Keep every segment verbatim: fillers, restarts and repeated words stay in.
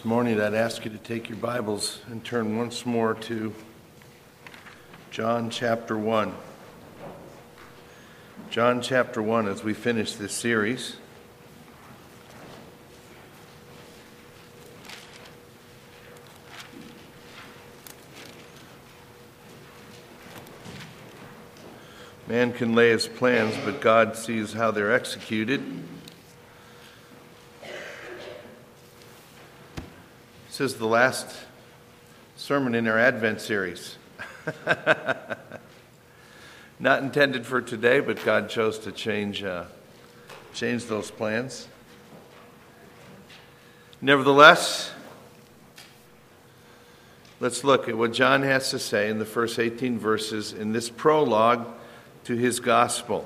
This morning I'd ask you to take your Bibles and turn once more to John chapter one. John chapter one as we finish this series. Man can lay his plans, but God sees how they're executed. This is the last sermon in our Advent series. Not intended for today, but God chose to change uh, change those plans. Nevertheless, let's look at what John has to say in the first eighteen verses in this prologue to his gospel.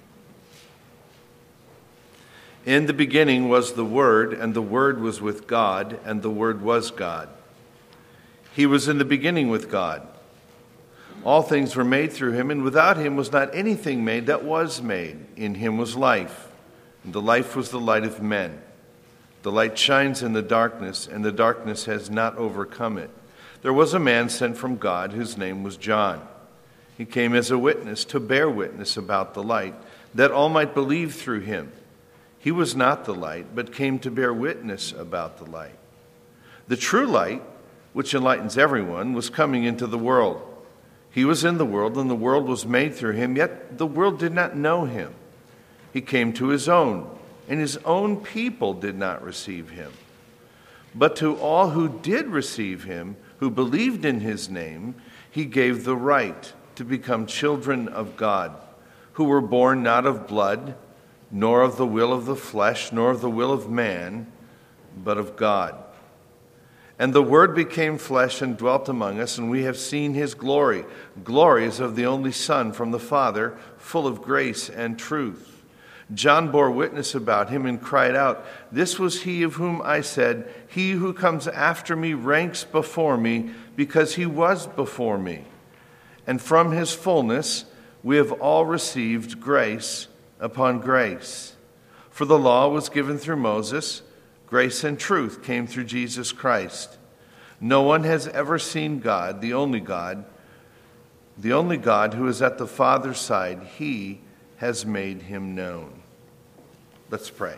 In the beginning was the Word, and the Word was with God, and the Word was God. He was in the beginning with God. All things were made through him, and without him was not anything made that was made. In him was life, and the life was the light of men. The light shines in the darkness, and the darkness has not overcome it. There was a man sent from God whose name was John. He came as a witness to bear witness about the light, that all might believe through him. He was not the light, but came to bear witness about the light. The true light, which enlightens everyone, was coming into the world. He was in the world, and the world was made through him, yet the world did not know him. He came to his own, and his own people did not receive him. But to all who did receive him, who believed in his name, he gave the right to become children of God, who were born not of blood, nor of the will of the flesh, nor of the will of man, but of God. And the Word became flesh and dwelt among us, and we have seen his glory. Glory is of the only Son from the Father, full of grace and truth. John bore witness about him and cried out, "This was he of whom I said, 'He who comes after me ranks before me, because he was before me.' And from his fullness we have all received grace upon grace. For the law was given through Moses, grace and truth came through Jesus Christ. No one has ever seen God, the only God, the only God who is at the Father's side. He has made him known." Let's pray.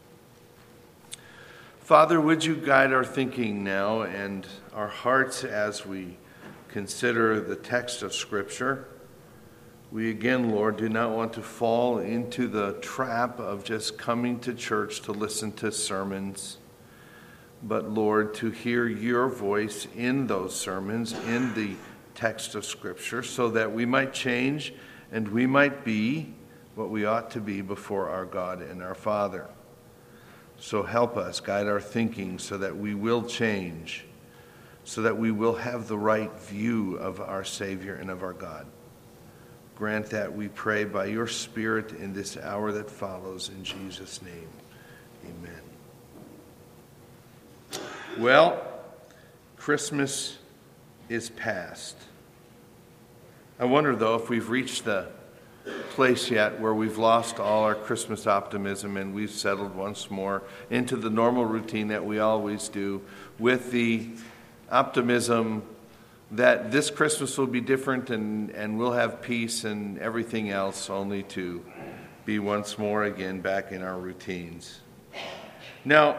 Father, would you guide our thinking now and our hearts as we consider the text of Scripture? We again, Lord, do not want to fall into the trap of just coming to church to listen to sermons, but, Lord, to hear your voice in those sermons, in the text of Scripture, so that we might change and we might be what we ought to be before our God and our Father. So help us, guide our thinking so that we will change, so that we will have the right view of our Savior and of our God. Grant that, we pray, by your Spirit in this hour that follows. In Jesus' name, amen. Well, Christmas is past. I wonder, though, if we've reached the place yet where we've lost all our Christmas optimism and we've settled once more into the normal routine that we always do, with the optimism that this Christmas will be different and, and we'll have peace and everything else, only to be once more again back in our routines. Now,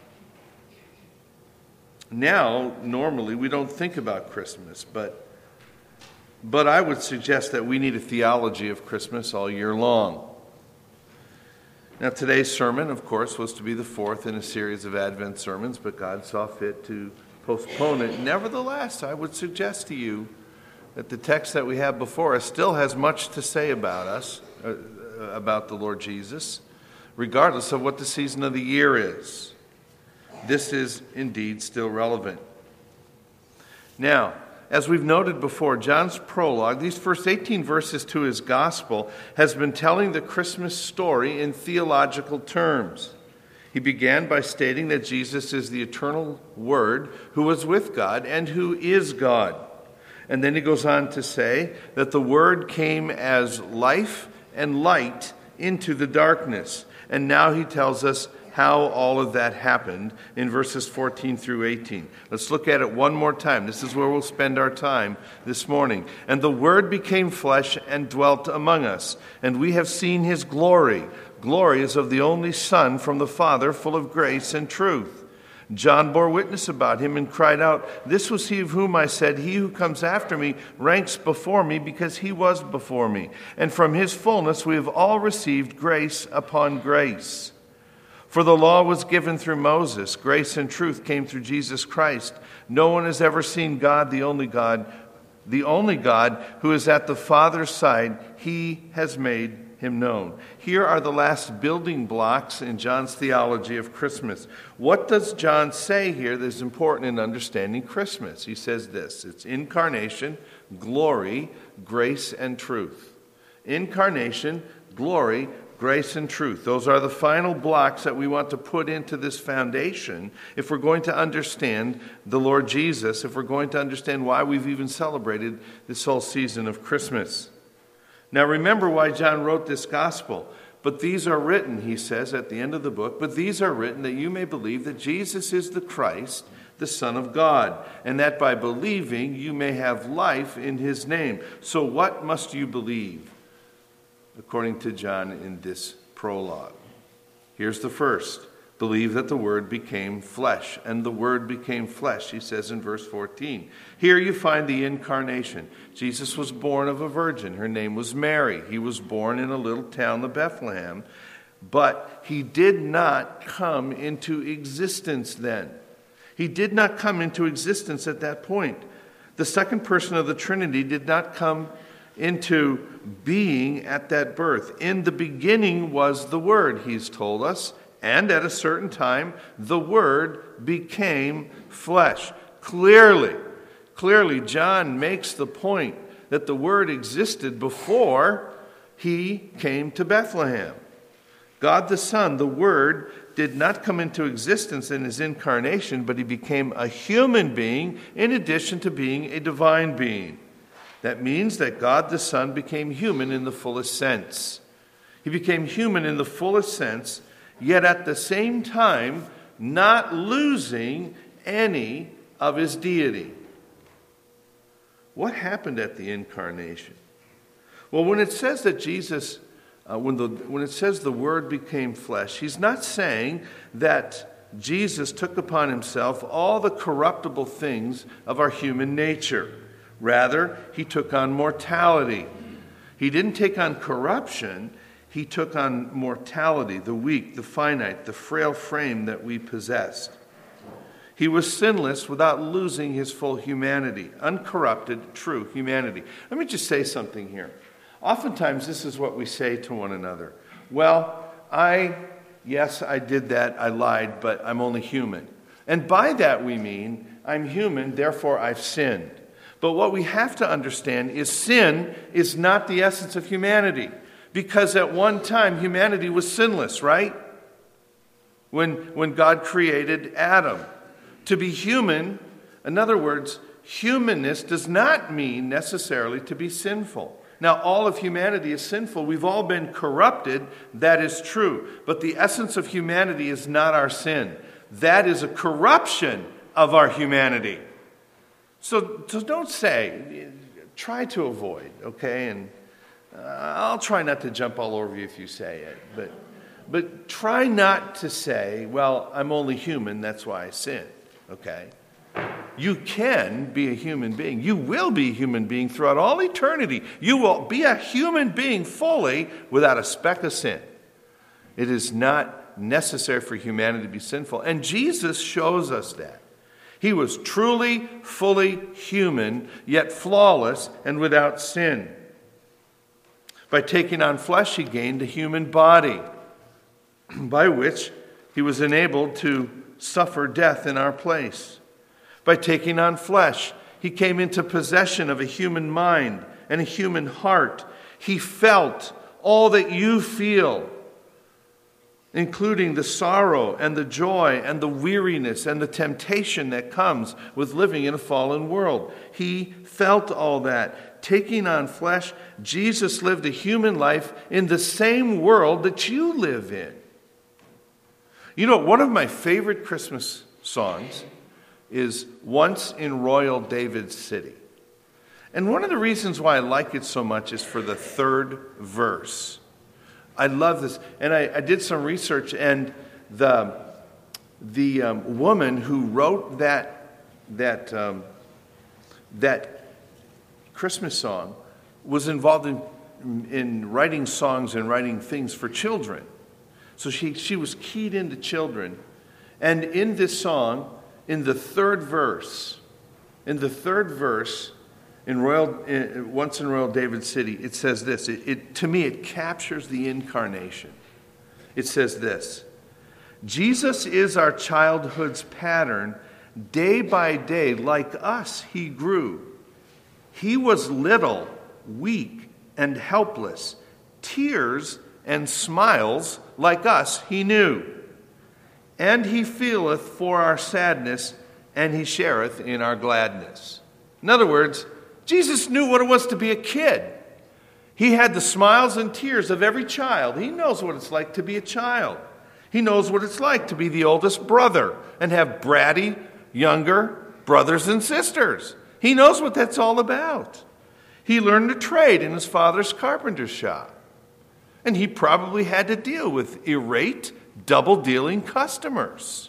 now normally we don't think about Christmas, but but I would suggest that we need a theology of Christmas all year long. Now, today's sermon, of course, was to be the fourth in a series of Advent sermons, but God saw fit to postpone it. Nevertheless, I would suggest to you that the text that we have before us still has much to say about us, uh, about the Lord Jesus, regardless of what the season of the year is. This is indeed still relevant. Now, as we've noted before, John's prologue, these first eighteen verses to his gospel, has been telling the Christmas story in theological terms. He began by stating that Jesus is the eternal Word who was with God and who is God. And then he goes on to say that the Word came as life and light into the darkness. And now he tells us how all of that happened in verses fourteen through eighteen. Let's look at it one more time. This is where we'll spend our time this morning. And the Word became flesh and dwelt among us, and we have seen his glory. Glory is of the only Son from the Father, full of grace and truth. John bore witness about him and cried out, "This was he of whom I said, 'He who comes after me ranks before me, because he was before me.' And from his fullness we have all received grace upon grace. For the law was given through Moses. Grace and truth came through Jesus Christ. No one has ever seen God, the only God, the only God who is at the Father's side. He has made him known." Here are the last building blocks in John's theology of Christmas. What does John say here that is important in understanding Christmas? He says this: it's incarnation, glory, grace, and truth. Incarnation, glory, grace, and truth. Those are the final blocks that we want to put into this foundation if we're going to understand the Lord Jesus, if we're going to understand why we've even celebrated this whole season of Christmas. Now remember why John wrote this gospel. But these are written, he says at the end of the book, but these are written that you may believe that Jesus is the Christ, the Son of God, and that by believing you may have life in his name. So what must you believe? According to John in this prologue. Here's the first. Believe that the Word became flesh. And the Word became flesh, he says in verse fourteen. Here you find the incarnation. Jesus was born of a virgin. Her name was Mary. He was born in a little town of Bethlehem. But he did not come into existence then. He did not come into existence at that point. The second person of the Trinity did not come into being at that birth. In the beginning was the Word, he's told us. And at a certain time, the Word became flesh. Clearly, clearly, John makes the point that the Word existed before he came to Bethlehem. God the Son, the Word, did not come into existence in his incarnation, but he became a human being in addition to being a divine being. That means that God the Son became human in the fullest sense. He became human in the fullest sense, yet at the same time not losing any of his deity. What happened at the incarnation? Well, when it says that Jesus, uh, when the when it says the Word became flesh, he's not saying that Jesus took upon himself all the corruptible things of our human nature. Rather, he took on mortality. He didn't take on corruption. He took on mortality, the weak, the finite, the frail frame that we possessed. He was sinless without losing his full humanity, uncorrupted, true humanity. Let me just say something here. Oftentimes, this is what we say to one another. Well, I, yes, I did that, I lied, but I'm only human. And by that we mean, I'm human, therefore I've sinned. But what we have to understand is sin is not the essence of humanity. Because at one time, humanity was sinless, right? When, when God created Adam. To be human, in other words, humanness does not mean necessarily to be sinful. Now, all of humanity is sinful. We've all been corrupted. That is true. But the essence of humanity is not our sin. That is a corruption of our humanity. So, so don't say, try to avoid, okay? And Uh, I'll try not to jump all over you if you say it, but but try not to say, well, I'm only human, that's why I sin, okay? You can be a human being. You will be a human being throughout all eternity. You will be a human being fully without a speck of sin. It is not necessary for humanity to be sinful, and Jesus shows us that. He was truly, fully human, yet flawless and without sin. By taking on flesh, he gained a human body, by which he was enabled to suffer death in our place. By taking on flesh, he came into possession of a human mind and a human heart. He felt all that you feel, including the sorrow and the joy and the weariness and the temptation that comes with living in a fallen world. He felt all that. Taking on flesh, Jesus lived a human life in the same world that you live in. You know, one of my favorite Christmas songs is Once in Royal David's City. And one of the reasons why I like it so much is for the third verse. I love this. And I, I did some research, and the, the um, woman who wrote that, that, um, that Christmas song was involved in, in writing songs and writing things for children. So she, she was keyed into children. And in this song, in the third verse, in the third verse, in Royal, in, Once in Royal David City, it says this. It, it, to me, it captures the incarnation. It says this: Jesus is our childhood's pattern. Day by day, like us, he grew. He was little, weak, and helpless. Tears and smiles, like us, he knew. And he feeleth for our sadness, and he shareth in our gladness. In other words, Jesus knew what it was to be a kid. He had the smiles and tears of every child. He knows what it's like to be a child. He knows what it's like to be the oldest brother and have bratty, younger brothers and sisters. He knows what that's all about. He learned a trade in his father's carpenter's shop. And he probably had to deal with irate, double-dealing customers.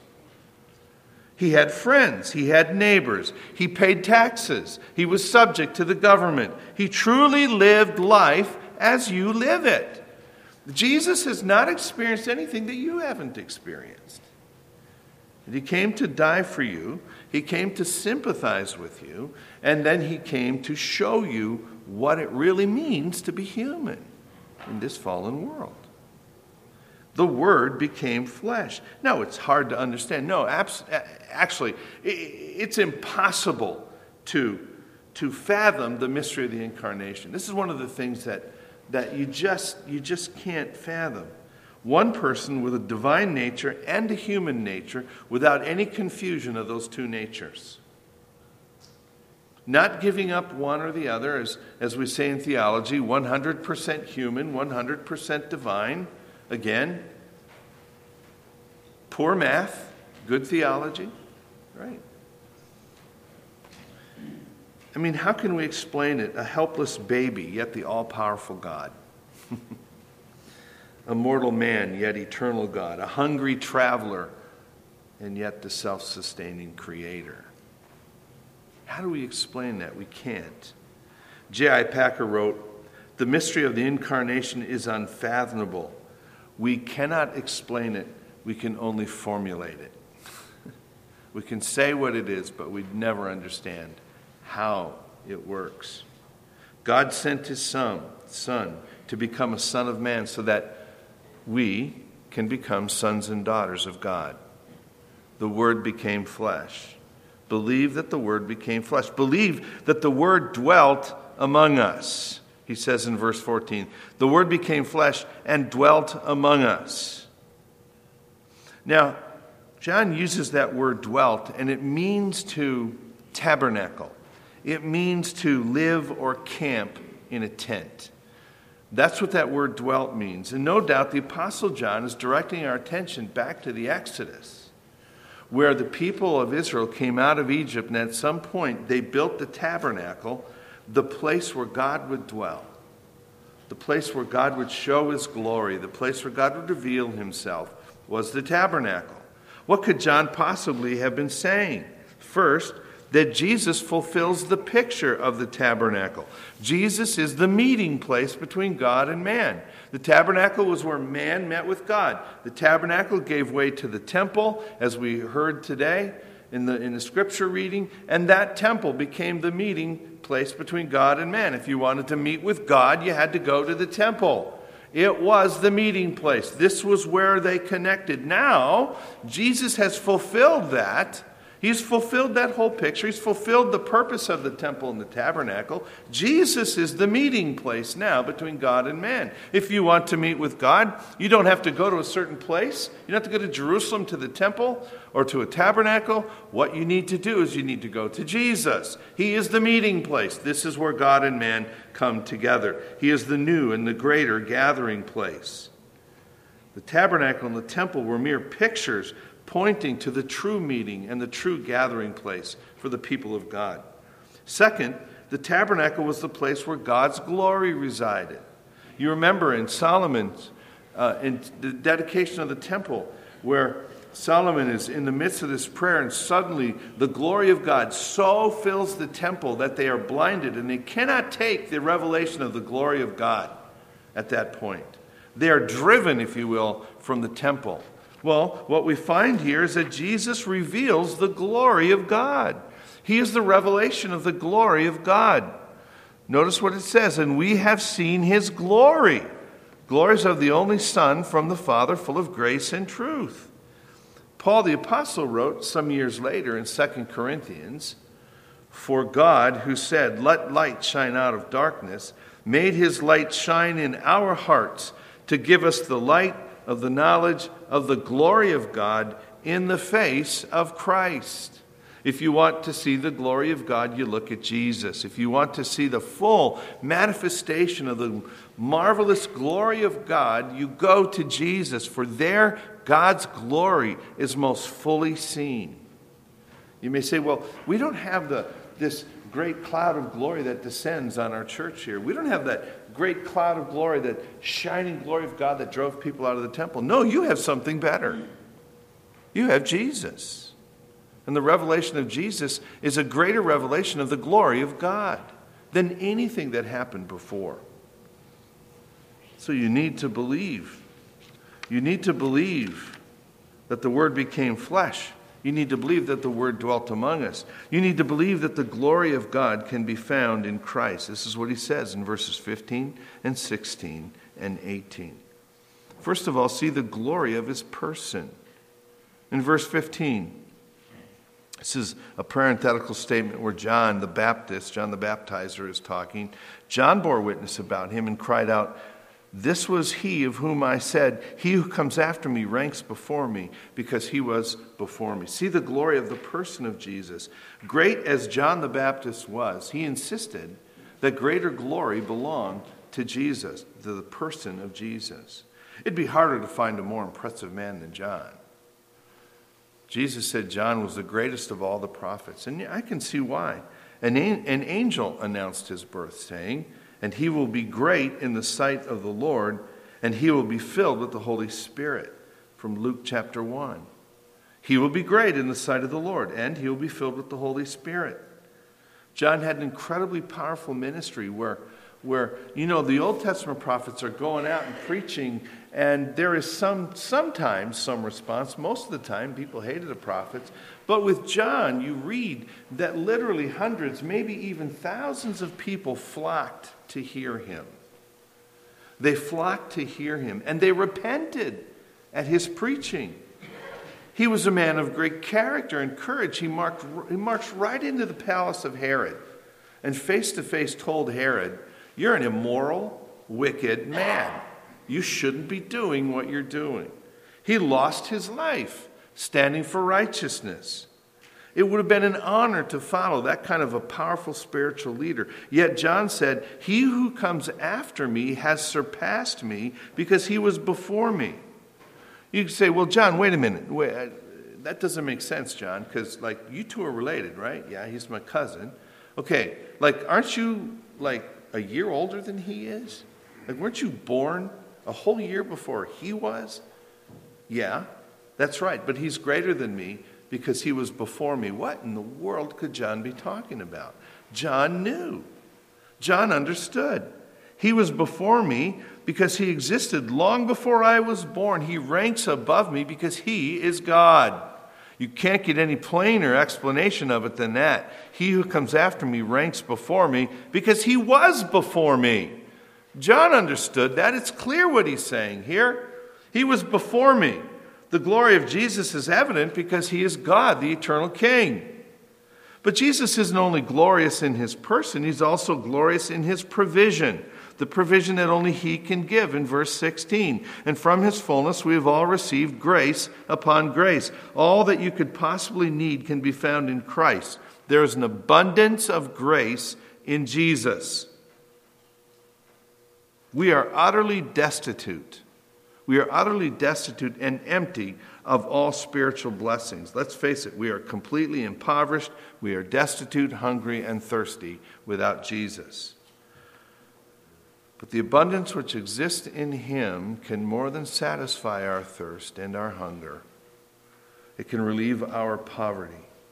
He had friends. He had neighbors. He paid taxes. He was subject to the government. He truly lived life as you live it. Jesus has not experienced anything that you haven't experienced. And he came to die for you. He came to sympathize with you. And then he came to show you what it really means to be human in this fallen world. The Word became flesh. No, it's hard to understand. No, abs- actually, it's impossible to, to fathom the mystery of the incarnation. This is one of the things that, that you just, you just can't fathom. One person with a divine nature and a human nature without any confusion of those two natures. Not giving up one or the other, as, as we say in theology, one hundred percent human, one hundred percent divine. Again, poor math, good theology, right? I mean, how can we explain it? A helpless baby, yet the all-powerful God. A mortal man, yet eternal God. A hungry traveler, and yet the self-sustaining creator. How do we explain that? We can't. J I Packer wrote, "The mystery of the incarnation is unfathomable. We cannot explain it. We can only formulate it." We can say what it is, but we'd never understand how it works. God sent his son, son to become a son of man so that we can become sons and daughters of God. The Word became flesh. Believe that the Word became flesh. Believe that the Word dwelt among us. He says in verse fourteen, the Word became flesh and dwelt among us. Now, John uses that word dwelt, and it means to tabernacle. It means to live or camp in a tent. That's what that word dwelt means. And no doubt the Apostle John is directing our attention back to the Exodus, where the people of Israel came out of Egypt, and at some point they built the tabernacle, the place where God would dwell, the place where God would show his glory, the place where God would reveal himself was the tabernacle. What could John possibly have been saying? First, that Jesus fulfills the picture of the tabernacle. Jesus is the meeting place between God and man. The tabernacle was where man met with God. The tabernacle gave way to the temple, as we heard today in the, in the scripture reading, and that temple became the meeting place between God and man. If you wanted to meet with God, you had to go to the temple. It was the meeting place. This was where they connected. Now, Jesus has fulfilled that. He's fulfilled that whole picture. He's fulfilled the purpose of the temple and the tabernacle. Jesus is the meeting place now between God and man. If you want to meet with God, you don't have to go to a certain place. You don't have to go to Jerusalem to the temple or to a tabernacle. What you need to do is you need to go to Jesus. He is the meeting place. This is where God and man come together. He is the new and the greater gathering place. The tabernacle and the temple were mere pictures pointing to the true meeting and the true gathering place for the people of God. Second, the tabernacle was the place where God's glory resided. You remember in Solomon's, uh, in the dedication of the temple, where Solomon is in the midst of this prayer, and suddenly the glory of God so fills the temple that they are blinded, and they cannot take the revelation of the glory of God at that point. They are driven, if you will, from the temple. Well, what we find here is that Jesus reveals the glory of God. He is the revelation of the glory of God. Notice what it says, and we have seen his glory. Glories of the only Son from the Father, full of grace and truth. Paul the Apostle wrote some years later in Second Corinthians, for God, who said, let light shine out of darkness, made his light shine in our hearts to give us the light of the knowledge of the glory of God in the face of Christ. If you want to see the glory of God, you look at Jesus. If you want to see the full manifestation of the marvelous glory of God, you go to Jesus, for there God's glory is most fully seen. You may say, well, we don't have the this great cloud of glory that descends on our church here. We don't have that great cloud of glory, that shining glory of God that drove people out of the temple. No, you have something better. You have Jesus. And the revelation of Jesus is a greater revelation of the glory of God than anything that happened before. So you need to believe. You need to believe that the Word became flesh. You need to believe that the Word dwelt among us. You need to believe that the glory of God can be found in Christ. This is what he says in verses fifteen and sixteen and eighteen. First of all, see the glory of his person. In verse fifteen, this is a parenthetical statement where John the Baptist, John the Baptizer is talking. John bore witness about him and cried out, this was he of whom I said, he who comes after me ranks before me, because he was before me. See the glory of the person of Jesus. Great as John the Baptist was, he insisted that greater glory belonged to Jesus, to the person of Jesus. It'd be harder to find a more impressive man than John. Jesus said John was the greatest of all the prophets, and I can see why. An, an angel announced his birth, saying, and he will be great in the sight of the Lord, and he will be filled with the Holy Spirit. From Luke chapter one. He will be great in the sight of the Lord, and he will be filled with the Holy Spirit. John had an incredibly powerful ministry where, where you know, the Old Testament prophets are going out and preaching, and there is some sometimes some response. Most of the time, people hated the prophets. But with John, you read that literally hundreds, maybe even thousands of people flocked to hear him. They flocked to hear him, and they repented at his preaching. He was a man of great character and courage. He, marked, he marched right into the palace of Herod and face-to-face told Herod, you're an immoral, wicked man. You shouldn't be doing what you're doing. He lost his life standing for righteousness. It would have been an honor to follow that kind of a powerful spiritual leader. Yet John said, he who comes after me has surpassed me because he was before me. You could say, well, John, wait a minute. Wait, that doesn't make sense, John, because, like, you two are related, right? Yeah, he's my cousin. Okay, like, aren't you, like, a year older than he is? Like, weren't you born a whole year before he was? Yeah, that's right, but he's greater than me because he was before me. What in the world could John be talking about? John knew. John understood. He was before me because he existed long before I was born. He ranks above me because he is God. You can't get any plainer explanation of it than that. He who comes after me ranks before me because he was before me. John understood that. It's clear what he's saying here. He was before me. The glory of Jesus is evident because he is God, the eternal King. But Jesus isn't only glorious in his person, he's also glorious in his provision. The provision that only he can give in verse sixteen. And from his fullness we have all received grace upon grace. All that you could possibly need can be found in Christ. There is an abundance of grace in Jesus. We are utterly destitute. We are utterly destitute and empty of all spiritual blessings. Let's face it, we are completely impoverished. We are destitute, hungry, and thirsty without Jesus. But the abundance which exists in him can more than satisfy our thirst and our hunger. It can relieve our poverty.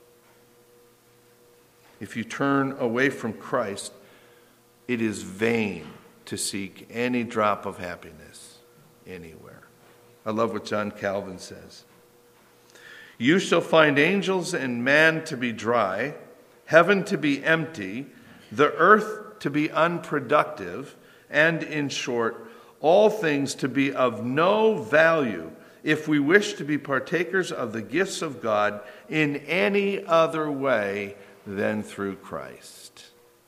If you turn away from Christ, it is vain to seek any drop of happiness anywhere. I love what John Calvin says. You shall find angels and man to be dry, heaven to be empty, the earth to be unproductive, and in short, all things to be of no value if we wish to be partakers of the gifts of God in any other way than through Christ.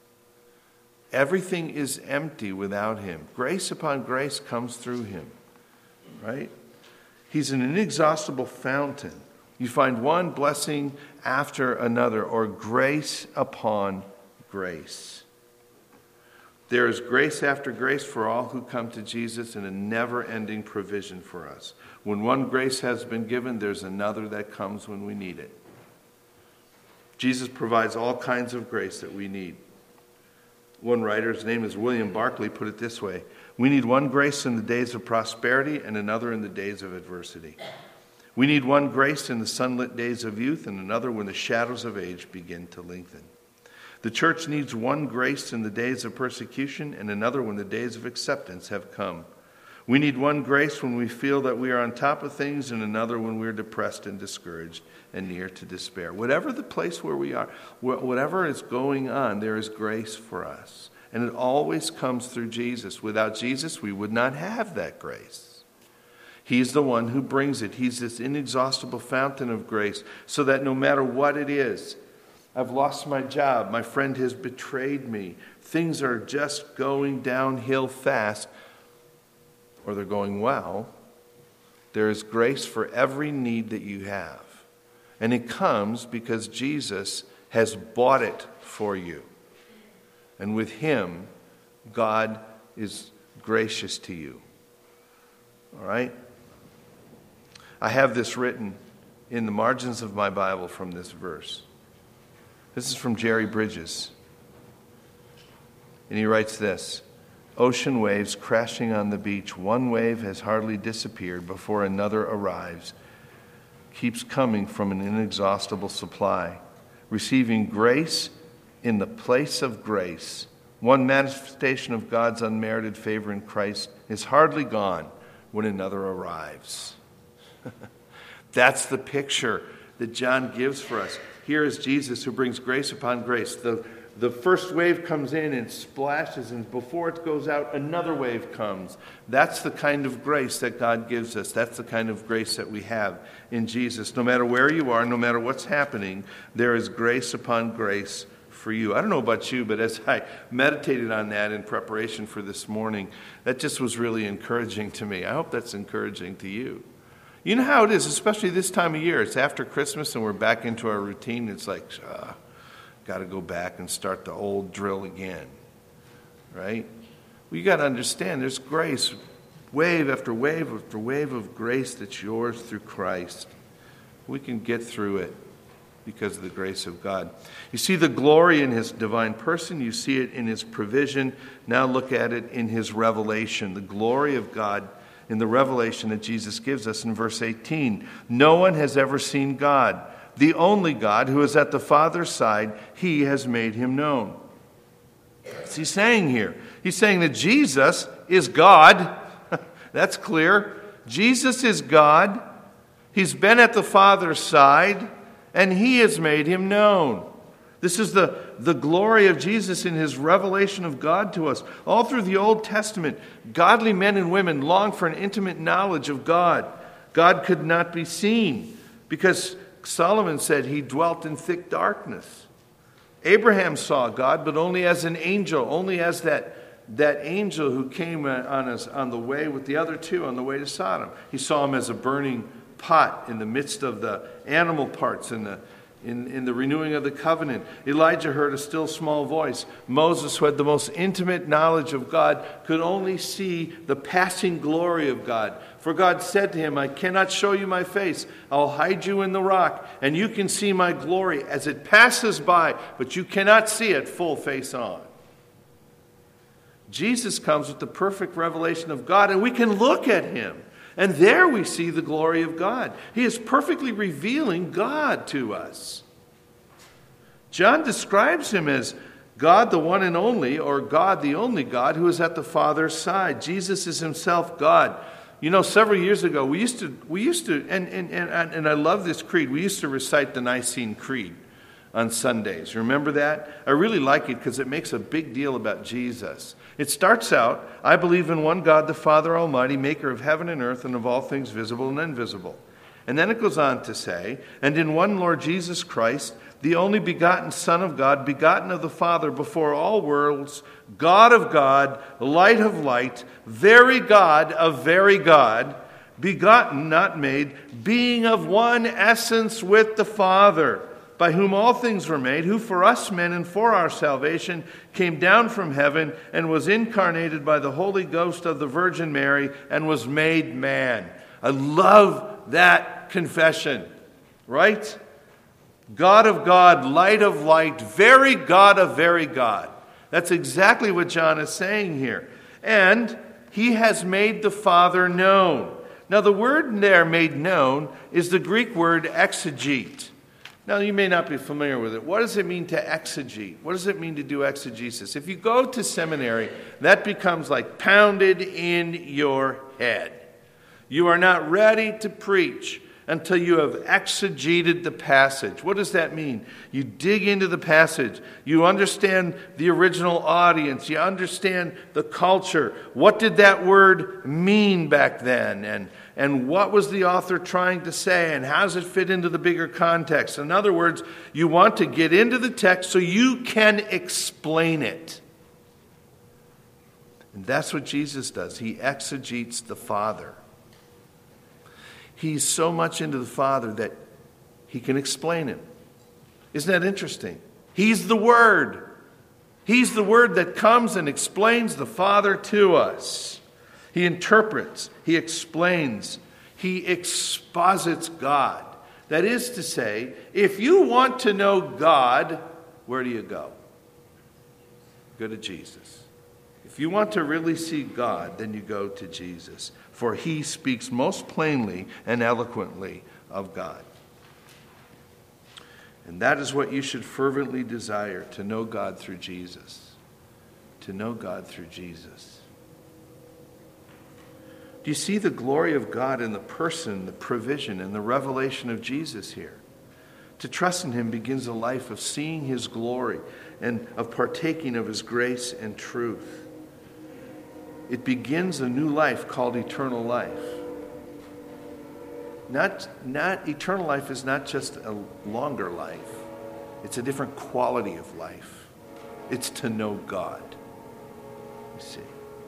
Everything is empty without him. Grace upon grace comes through him, right? He's an inexhaustible fountain. You find one blessing after another, or grace upon grace. There is grace after grace for all who come to Jesus, and a never-ending provision for us. When one grace has been given, there's another that comes when we need it. Jesus provides all kinds of grace that we need. One writer, his name is William Barclay, put it this way: we need one grace in the days of prosperity and another in the days of adversity. We need one grace in the sunlit days of youth and another when the shadows of age begin to lengthen. The church needs one grace in the days of persecution and another when the days of acceptance have come. We need one grace when we feel that we are on top of things and another when we're depressed and discouraged and near to despair. Whatever the place where we are, whatever is going on, there is grace for us. And it always comes through Jesus. Without Jesus, we would not have that grace. He's the one who brings it. He's this inexhaustible fountain of grace, so that no matter what it is, I've lost my job, my friend has betrayed me, things are just going downhill fast, or they're going well, there is grace for every need that you have. And it comes because Jesus has bought it for you. And with him, God is gracious to you. All right? I have this written in the margins of my Bible from this verse. This is from Jerry Bridges. And he writes this: ocean waves crashing on the beach. One wave has hardly disappeared before another arrives. Keeps coming from an inexhaustible supply. Receiving grace in the place of grace. One manifestation of God's unmerited favor in Christ is hardly gone when another arrives. That's the picture that John gives for us. Here is Jesus who brings grace upon grace. The, the first wave comes in and splashes, and before it goes out, another wave comes. That's the kind of grace that God gives us. That's the kind of grace that we have in Jesus. No matter where you are, no matter what's happening, there is grace upon grace for you. I don't know about you, but as I meditated on that in preparation for this morning, that just was really encouraging to me. I hope that's encouraging to you. You know how it is, especially this time of year. It's after Christmas and we're back into our routine. It's like, uh, got to go back and start the old drill again, right? Well, you got to understand there's grace, wave after wave after wave of grace that's yours through Christ. We can get through it because of the grace of God. You see the glory in his divine person. You see it in his provision. Now look at it in his revelation. The glory of God in the revelation that Jesus gives us in verse eighteen. No one has ever seen God. The only God who is at the Father's side, he has made him known. What's he saying here? He's saying that Jesus is God. That's clear. Jesus is God. He's been at the Father's side, and he has made him known. This is the, the glory of Jesus in his revelation of God to us. All through the Old Testament, godly men and women long for an intimate knowledge of God. God could not be seen because Solomon said he dwelt in thick darkness. Abraham saw God, but only as an angel, only as that, that angel who came on, us, on the way with the other two on the way to Sodom. He saw him as a burning pot in the midst of the animal parts and the in, in the renewing of the covenant. Elijah heard a still small voice. Moses, who had the most intimate knowledge of God, could only see the passing glory of God. For God said to him, I cannot show you my face. I'll hide you in the rock, and you can see my glory as it passes by, but you cannot see it full face on. Jesus comes with the perfect revelation of God, and we can look at him. And there we see the glory of God. He is perfectly revealing God to us. John describes him as God the one and only, or God the only God, who is at the Father's side. Jesus is himself God. You know, several years ago, we used to, we used to, and, and, and, and I love this creed, we used to recite the Nicene Creed on Sundays. Remember that? I really like it because it makes a big deal about Jesus. It starts out, I believe in one God, the Father Almighty, maker of heaven and earth and of all things visible and invisible. And then it goes on to say, and in one Lord Jesus Christ, the only begotten Son of God, begotten of the Father before all worlds, God of God, light of light, very God of very God, begotten, not made, being of one essence with the Father, by whom all things were made, who for us men and for our salvation came down from heaven and was incarnated by the Holy Ghost of the Virgin Mary and was made man. I love that confession, right? God of God, light of light, very God of very God. That's exactly what John is saying here. And he has made the Father known. Now the word there, made known, is the Greek word exegete. Now, you may not be familiar with it. What does it mean to exegete? What does it mean to do exegesis? If you go to seminary, that becomes like pounded in your head. You are not ready to preach until you have exegeted the passage. What does that mean? You dig into the passage. You understand the original audience. You understand the culture. What did that word mean back then? And, and what was the author trying to say? And how does it fit into the bigger context? In other words, you want to get into the text so you can explain it. And that's what Jesus does. He exegetes the Father. He's so much into the Father that he can explain him. Isn't that interesting? He's the Word. He's the Word that comes and explains the Father to us. He interprets. He explains. He exposits God. That is to say, if you want to know God, where do you go? Go to Jesus. If you want to really see God, then you go to Jesus. For he speaks most plainly and eloquently of God. And that is what you should fervently desire, to know God through Jesus. To know God through Jesus. Do you see the glory of God in the person, the provision, and the revelation of Jesus here? To trust in him begins a life of seeing his glory and of partaking of his grace and truth. It begins a new life called eternal life. Not, not eternal life is not just a longer life. It's a different quality of life. It's to know God. You see.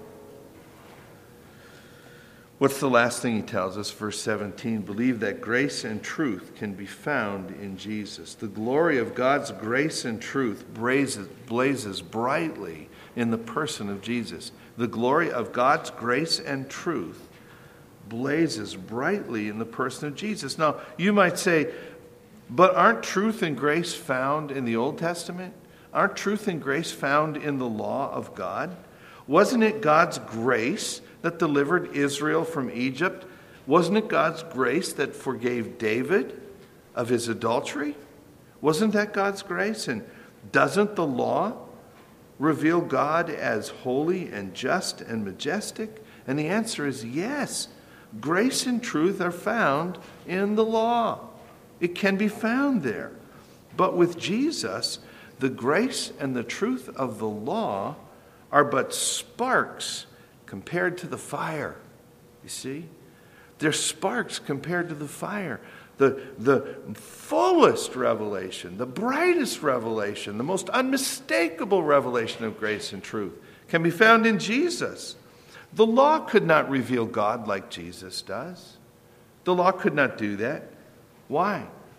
What's the last thing he tells us? Verse seventeen, believe that grace and truth can be found in Jesus. The glory of God's grace and truth blazes, blazes brightly in the person of Jesus. The glory of God's grace and truth blazes brightly in the person of Jesus. Now, you might say, but aren't truth and grace found in the Old Testament? Aren't truth and grace found in the law of God? Wasn't it God's grace that delivered Israel from Egypt? Wasn't it God's grace that forgave David of his adultery? Wasn't that God's grace? And doesn't the law reveal God as holy and just and majestic? And the answer is yes. Grace and truth are found in the law. It can be found there. But with Jesus, the grace and the truth of the law are but sparks compared to the fire. You see? They're sparks compared to the fire. The, the fullest revelation, the brightest revelation, the most unmistakable revelation of grace and truth can be found in Jesus. The law could not reveal God like Jesus does. The law could not do that. Why?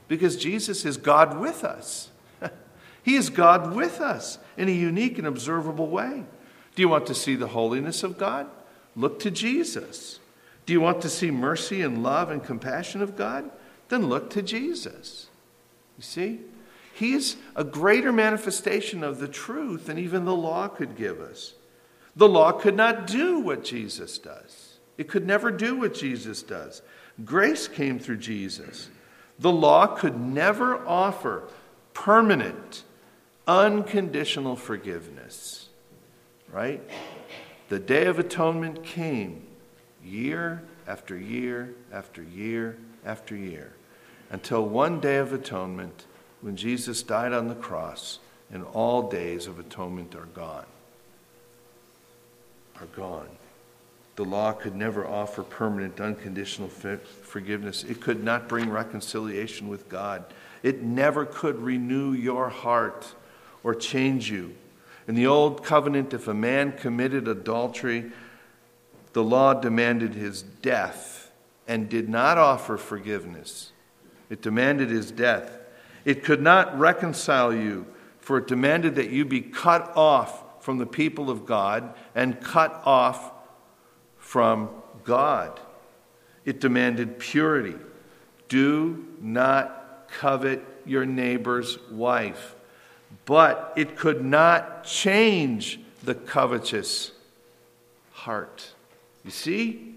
Because Jesus is God with us. He is God with us in a unique and observable way. Do you want to see the holiness of God? Look to Jesus. Do you want to see mercy and love and compassion of God? Then look to Jesus. You see? He is a greater manifestation of the truth than even the law could give us. The law could not do what Jesus does. It could never do what Jesus does. Grace came through Jesus. The law could never offer permanent, unconditional forgiveness. Right? The Day of Atonement came year after year after year after year until one Day of Atonement when Jesus died on the cross and all days of atonement are gone. Are gone. The law could never offer permanent, unconditional forgiveness. It could not bring reconciliation with God. It never could renew your heart or change you. In the old covenant, if a man committed adultery, the law demanded his death and did not offer forgiveness. It demanded his death. It could not reconcile you, for it demanded that you be cut off from the people of God and cut off from God. It demanded purity. Do not covet your neighbor's wife. But it could not change the covetous heart. You see?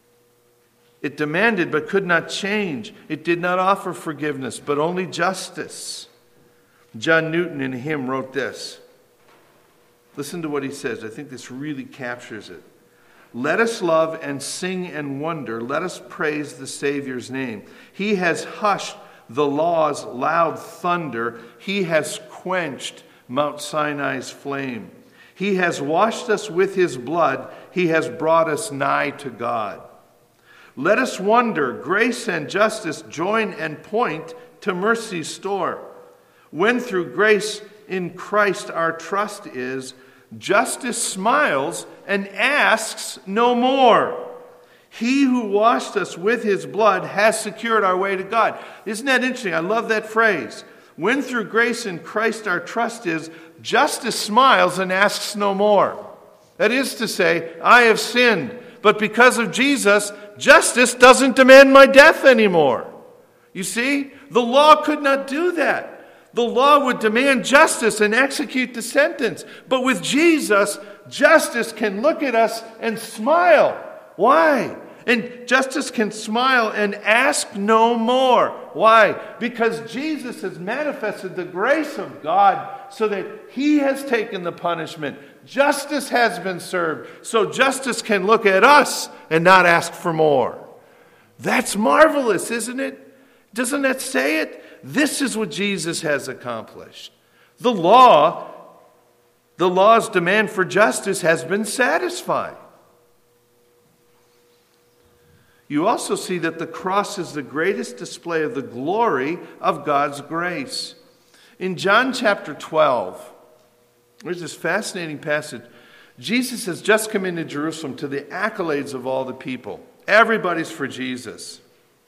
It demanded but could not change. It did not offer forgiveness, but only justice. John Newton in a hymn wrote this. Listen to what he says. I think this really captures it. Let us love and sing and wonder. Let us praise the Savior's name. He has hushed the law's loud thunder. He has quenched Mount Sinai's flame. He has washed us with his blood. He has brought us nigh to God. Let us wonder, grace and justice join and point to mercy's store. When through grace in Christ our trust is, justice smiles and asks no more. He who washed us with his blood has secured our way to God. Isn't that interesting? I love that phrase. When through grace in Christ our trust is, justice smiles and asks no more. That is to say, I have sinned, but because of Jesus, justice doesn't demand my death anymore. You see, the law could not do that. The law would demand justice and execute the sentence. But with Jesus, justice can look at us and smile. Why? And justice can smile and ask no more. Why? Because Jesus has manifested the grace of God so that he has taken the punishment. Justice has been served. So justice can look at us and not ask for more. That's marvelous, isn't it? Doesn't that say it? This is what Jesus has accomplished. The law, the law's demand for justice has been satisfied. You also see that the cross is the greatest display of the glory of God's grace. In John chapter twelve, there's this fascinating passage. Jesus has just come into Jerusalem to the accolades of all the people. Everybody's for Jesus.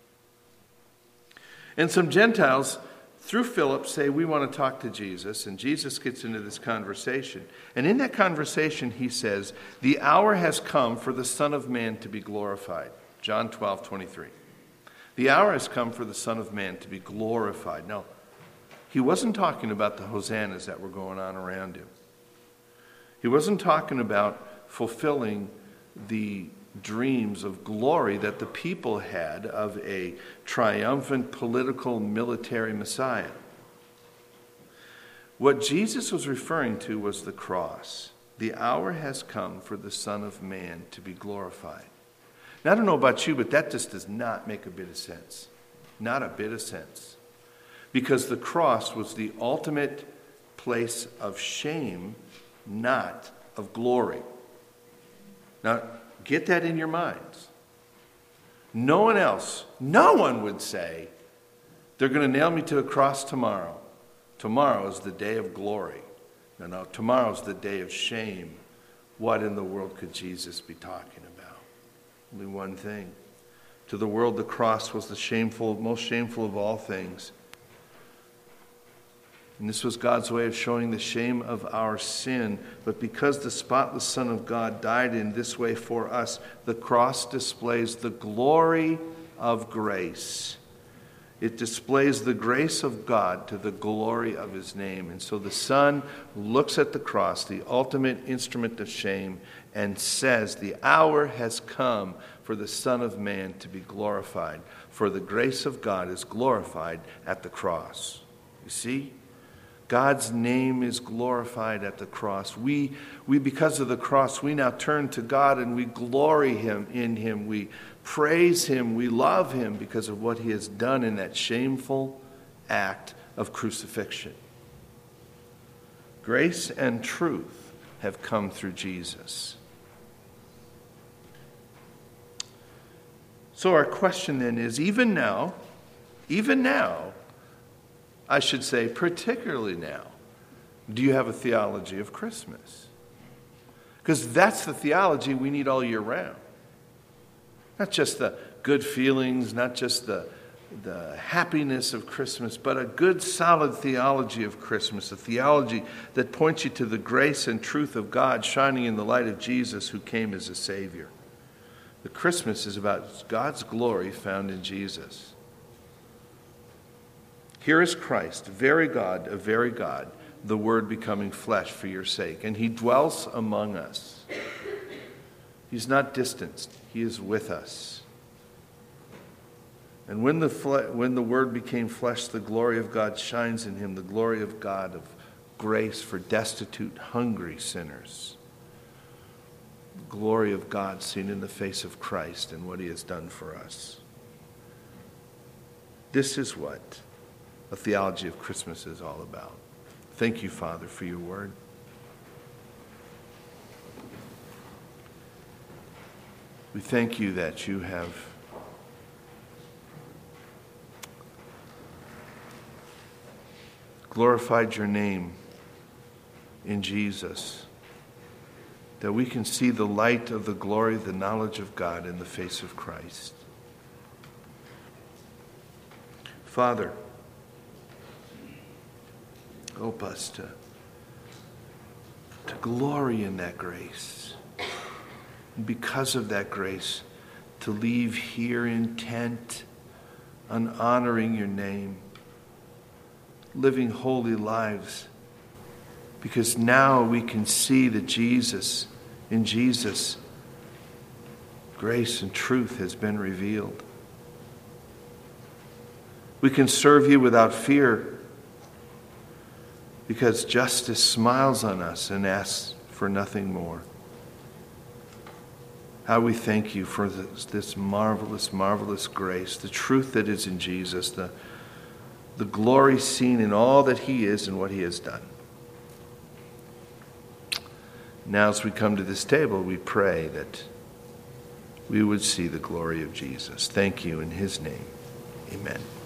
And some Gentiles, through Philip, say, we want to talk to Jesus. And Jesus gets into this conversation. And in that conversation, he says, the hour has come for the Son of Man to be glorified. John twelve twenty-three. The hour has come for the Son of Man to be glorified. Now, he wasn't talking about the hosannas that were going on around him. He wasn't talking about fulfilling the dreams of glory that the people had of a triumphant political military Messiah. What Jesus was referring to was the cross. The hour has come for the Son of Man to be glorified. Now, I don't know about you, but that just does not make a bit of sense. Not a bit of sense. Because the cross was the ultimate place of shame, not of glory. Now, get that in your minds. No one else, no one would say, they're going to nail me to a cross tomorrow. Tomorrow is the day of glory. No, no, tomorrow's the day of shame. What in the world could Jesus be talking about? Only one thing. To the world, the cross was the shameful, most shameful of all things. And this was God's way of showing the shame of our sin. But because the spotless Son of God died in this way for us, the cross displays the glory of grace. It displays the grace of God to the glory of his name. And so the Son looks at the cross, the ultimate instrument of shame, and says, the hour has come for the Son of Man to be glorified. For the grace of God is glorified at the cross. You see? God's name is glorified at the cross. We, we, because of the cross, we now turn to God and we glory him in him. We praise him. We love him because of what he has done in that shameful act of crucifixion. Grace and truth have come through Jesus. So our question then is, even now, even now, I should say, particularly now, do you have a theology of Christmas? Because that's the theology we need all year round. Not just the good feelings, not just the, the happiness of Christmas, but a good, solid theology of Christmas, a theology that points you to the grace and truth of God shining in the light of Jesus who came as a Savior. The Christmas is about God's glory found in Jesus. Here is Christ, very God of very God, the Word becoming flesh for your sake. And he dwells among us. He's not distanced. He is with us. And when the, fle- when the Word became flesh, the glory of God shines in him, the glory of God of grace for destitute, hungry sinners. The glory of God seen in the face of Christ and what he has done for us. This is what a theology of Christmas is all about. Thank you, Father, for your word. We thank you that you have glorified your name in Jesus, that we can see the light of the glory, the knowledge of God in the face of Christ. Father, help us to, to glory in that grace. And because of that grace, to leave here intent on honoring your name, living holy lives. Because now we can see that Jesus, in Jesus, grace and truth has been revealed. We can serve you without fear, because justice smiles on us and asks for nothing more. How we thank you for this, this marvelous, marvelous grace, the truth that is in Jesus, the, the glory seen in all that he is and what he has done. Now as we come to this table, we pray that we would see the glory of Jesus. Thank you in his name. Amen.